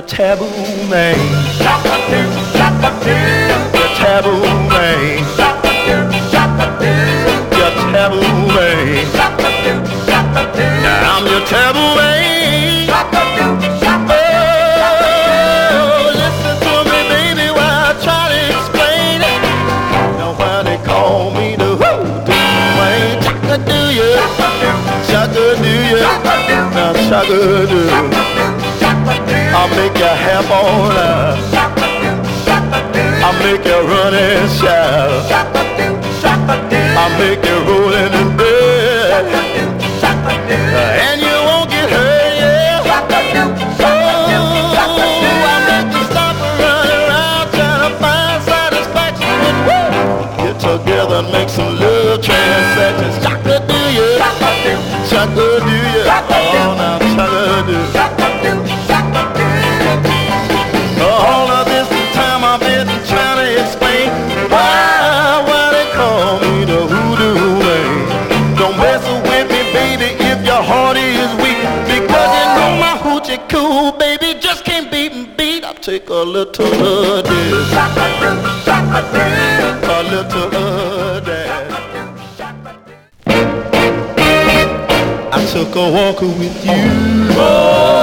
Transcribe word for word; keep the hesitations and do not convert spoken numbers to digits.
your taboo man. Shaka-doo, shaka-doo. Your taboo man. Shaka-doo, shaka-doo. Your taboo man. Shaka-doo, shaka-doo. Now I'm your taboo man. Shaka-doo, shaka-doo. Oh, listen to me, baby, while I try to explain it. Now why they call me the hoodoo man. Shaka-doo, yeah. Shaka-doo, yeah. Now shaka-doo. I'll make you half all night. I'll make you run and shout. I'll make you roll in the bed. And you won't get hurt, yeah. Oh, I'll make you stop and run around trying to find satisfaction. Get together and make some love transactions. Shaka-doo, yeah. Shaka-doo, yeah. Oh, now shaka-doo. All of this time I've been trying to explain why, why they call me the hoodoo man. Don't mess with me, baby, if your heart is weak, because you know my hoochie cool, baby, just can't beat and beat. I'll take a little of this, a little of that. I took a walk with you.